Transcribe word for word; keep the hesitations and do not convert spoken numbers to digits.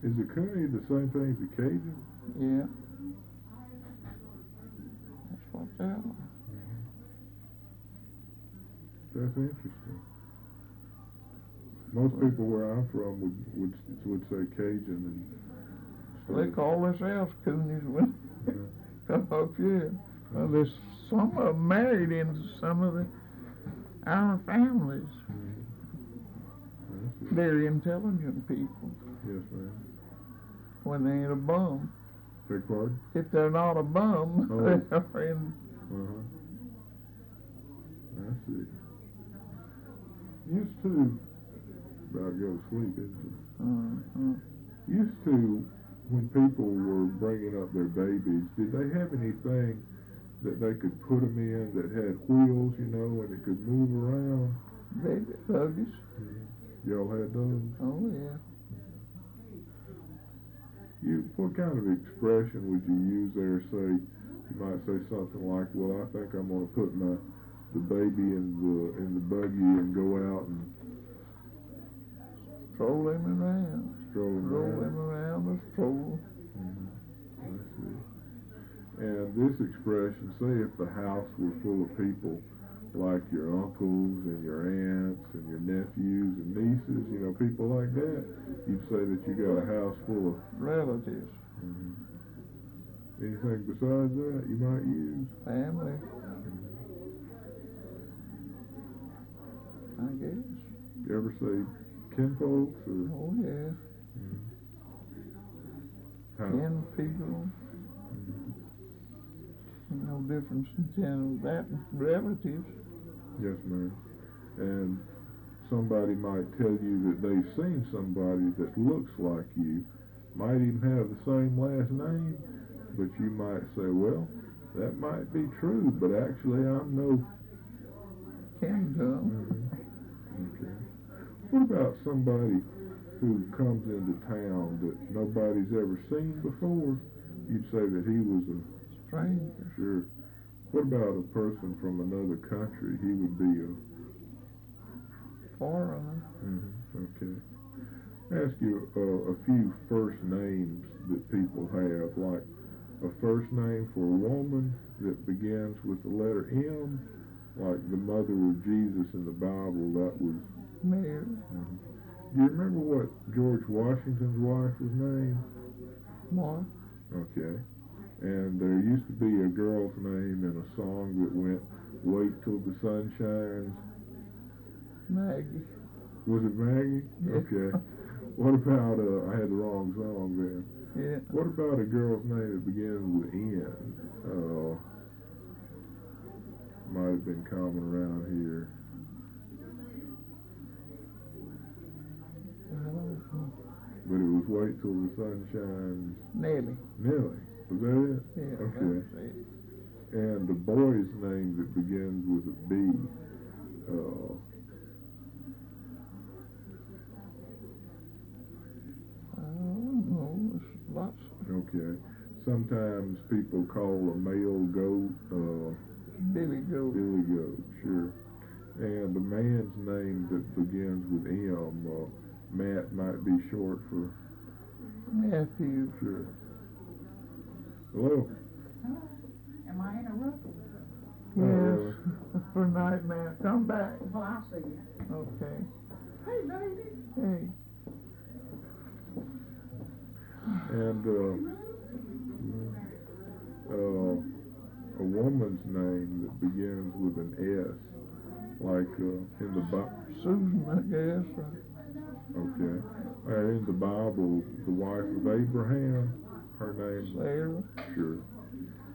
Is the Cooney the same thing as the Cajun? Yeah. That's what they are. That's interesting. Most people where I'm from would would, would say Cajun. And They call themselves Coonies when they come up here. Well, there's some of them married into some of the our families. Mm-hmm. They're intelligent people. Yes, ma'am. When they ain't a bum. Beg pardon? If they're not a bum, Oh. they're in. Uh-huh. I see. Used to, about to go to sleep, isn't it? Uh-huh. Used to, when people were bringing up their babies, did they have anything that they could put them in that had wheels, you know, and it could move around? Baby buggies. Mm-hmm. Y'all had those? Oh, yeah. You, what kind of expression would you use there? Say, you might say something like, well, I think I'm going to put my the baby in the in the buggy and go out and Stroll him around. stroll him Roll around. him around the stroll. Mm-hmm. I see. And this expression, say if the house were full of people, like your uncles and your aunts and your nephews and nieces, you know, people like that, you'd say that you got a house full of relatives. Mm-hmm. Anything besides that you might use? Family. Mm-hmm. I guess. You ever say kinfolks or? Oh, yeah. Mm-hmm. How? Kin people. Mm-hmm. No difference in ten of that and relatives. Yes, ma'am. And somebody might tell you that they've seen somebody that looks like you, might even have the same last name, but you might say, well, that might be true, but actually I'm no Kin to 'em. Mm-hmm. Okay. What about somebody who comes into town that nobody's ever seen before? You'd say that he was a stranger. Sure. What about a person from another country? He would be a foreigner. Mm-hmm. Okay. Ask you uh, a few first names that people have, like a first name for a woman that begins with the letter M, like the mother of Jesus in the Bible. That was Mary. Mm-hmm. Do you remember what George Washington's wife was named? What? Okay. And there used to be a girl's name in a song that went, "Wait till the sun shines." Maggie. Was it Maggie? Yeah. Okay. What about, uh, I had the wrong song then. Yeah. What about a girl's name that begins with N? Uh, might have been common around here. But it was "Wait till the sun shines." Nellie. Nellie. Was that it? Yeah. Okay. That's it. And the boy's name that begins with a B. Uh, I don't know. There's lots. okay. Sometimes people call a male goat uh, Billy Goat. Billy Goat, sure. And the man's name that begins with M, uh, Matt might be short for Matthew. Sure. Hello. Hello. Am I interrupted? Oh, Yes. really? For night man. Come back. Well, I'll see you. Okay. Hey, baby. Hey. And uh, uh, a woman's name that begins with an S, like uh, in the Bible. Susan, I guess. Or Okay. Uh, in the Bible, the wife of Abraham, her name. Sarah. Sure.